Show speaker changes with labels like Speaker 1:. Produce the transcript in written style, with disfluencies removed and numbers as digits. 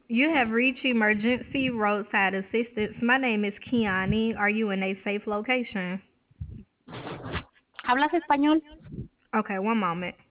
Speaker 1: You have reached emergency roadside assistance. My name is Kiani. Are you in a safe location?
Speaker 2: ¿Hablas español?
Speaker 1: Okay, one moment.